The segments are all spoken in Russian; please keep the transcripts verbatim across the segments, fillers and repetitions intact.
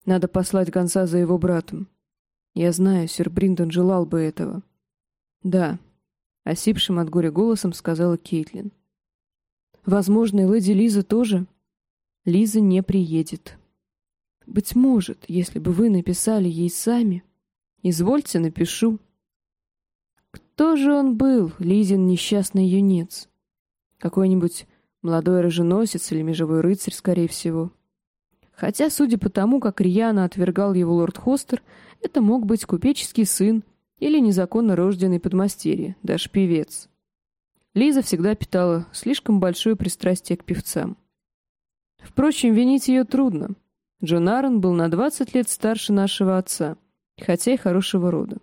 Надо послать гонца за его братом. Я знаю, сэр Бриндон желал бы этого. Да, осипшим от горя голосом сказала Кейтлин. Возможно, и леди Лиза тоже. Лиза не приедет. Быть может, если бы вы написали ей сами. Извольте, напишу. Кто же он был, Лизин несчастный юнец? Какой-нибудь молодой роженосец или межевой рыцарь, скорее всего. Хотя, судя по тому, как рьяно отвергал его лорд Хостер, это мог быть купеческий сын или незаконно рожденный подмастерье, даже певец. Лиза всегда питала слишком большое пристрастие к певцам. Впрочем, винить ее трудно. Джон Аррен был на двадцать лет старше нашего отца, хотя и хорошего рода.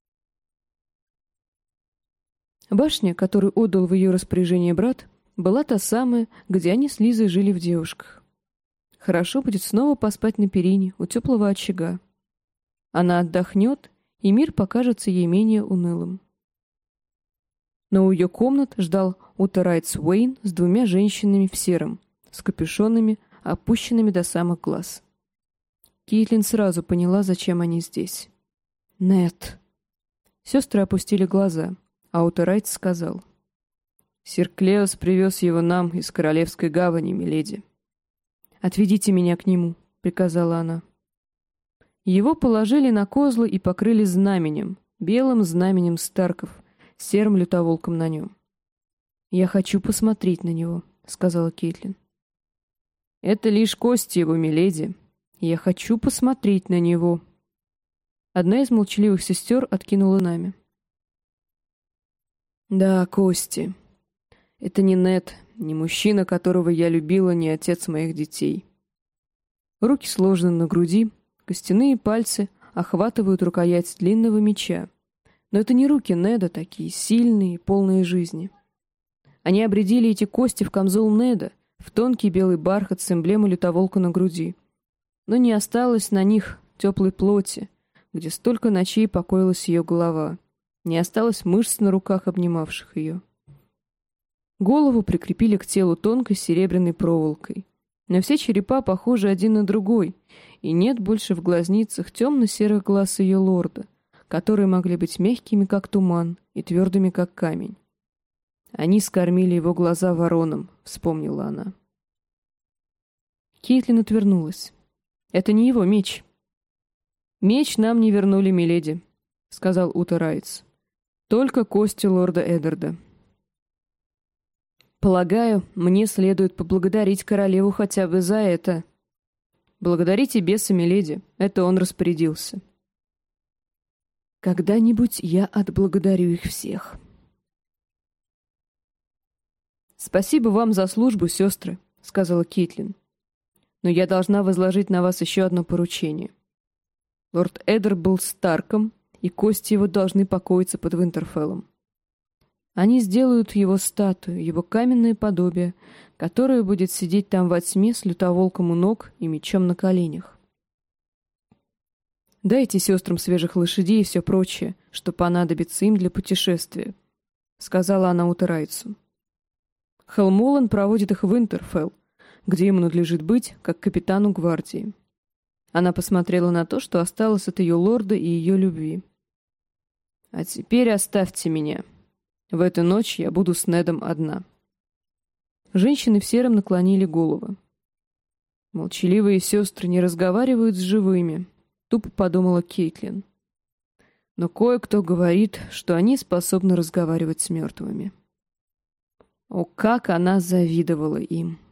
Башня, которую отдал в ее распоряжение брат, была та самая, где они с Лизой жили в девушках. Хорошо будет снова поспать на перине у теплого очага. Она отдохнет, и мир покажется ей менее унылым. Но у ее комнат ждал Утарайтс Уэйн с двумя женщинами в сером, с капюшонами, опущенными до самых глаз. Кейтлин сразу поняла, зачем они здесь. «Нет». Сестры опустили глаза, а Утарайтс сказал. «Сир Клеос привез его нам из Королевской гавани, миледи». «Отведите меня к нему», — приказала она. Его положили на козлы и покрыли знаменем, белым знаменем Старков, с серым лютоволком на нем. «Я хочу посмотреть на него», — сказала Кейтлин. «Это лишь кости его, миледи. Я хочу посмотреть на него». Одна из молчаливых сестер откинула знамя. «Да, кости. Это не Нед, не мужчина, которого я любила, не отец моих детей». Руки сложены на груди, костяные пальцы охватывают рукоять длинного меча. Но это не руки Неда такие, сильные, полные жизни. Они обредили эти кости в камзол Неда, в тонкий белый бархат с эмблемой лютоволка на груди. Но не осталось на них теплой плоти, где столько ночей покоилась ее голова. Не осталось мышц на руках, обнимавших ее. Голову прикрепили к телу тонкой серебряной проволокой. Но все черепа похожи один на другой, и нет больше в глазницах темно-серых глаз ее лорда, которые могли быть мягкими, как туман, и твердыми, как камень. «Они скормили его глаза вороном», — вспомнила она. Кейтлин отвернулась. «Это не его меч». «Меч нам не вернули, миледи», — сказал Утарайтс. «Только кости лорда Эддарда». «Полагаю, мне следует поблагодарить королеву хотя бы за это». «Благодарите беса, миледи, это он распорядился». «Когда-нибудь я отблагодарю их всех». «Спасибо вам за службу, сестры», — сказала Кейтлин. «Но я должна возложить на вас еще одно поручение. Лорд Эддар был Старком, и кости его должны покоиться под Винтерфеллом. Они сделают его статую, его каменное подобие, которое будет сидеть там во тьме с лютоволком у ног и мечом на коленях. Дайте сестрам свежих лошадей и все прочее, что понадобится им для путешествия», — сказала она Утарайтсу. «Хелмолан проводит их в Винтерфелл, где ему надлежит быть, как капитану гвардии». Она посмотрела на то, что осталось от ее лорда и ее любви. «А теперь оставьте меня. В эту ночь я буду с Недом одна». Женщины в сером наклонили головы. «Молчаливые сестры не разговаривают с живыми», — тупо подумала Кейтлин. «Но кое-кто говорит, что они способны разговаривать с мертвыми». О, как она завидовала им!